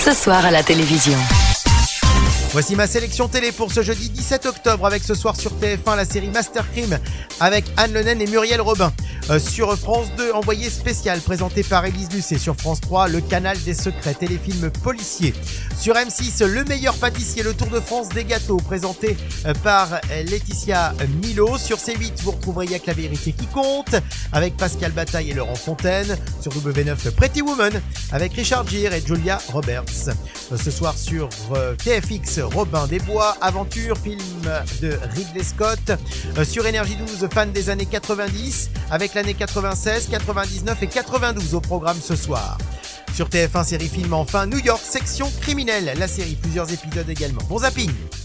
ce soir à la télévision. Voici ma sélection télé pour ce jeudi 17 octobre avec ce soir sur TF1 la série Master Crime avec Anne Le Nain et Muriel Robin. Sur France 2, Envoyé spécial présenté par Élise Lucet. Sur France 3, Le Canal des Secrets, téléfilm policier. Sur M6, Le Meilleur Pâtissier, le Tour de France des gâteaux présenté par Laetitia Milo. Sur C8, vous retrouverez Y'a que la vérité qui compte avec Pascal Bataille et Laurent Fontaine. Sur W9, Pretty Woman avec Richard Gere et Julia Roberts. Ce soir sur TFX, Robin des Bois, Aventure, film de Ridley Scott. Sur Énergie 12, fan des années 90 avec l'année 96, 99 et 92 au programme ce soir. Sur TF1 série film enfin, New York section criminelle, la série, plusieurs épisodes également. Bon zapping.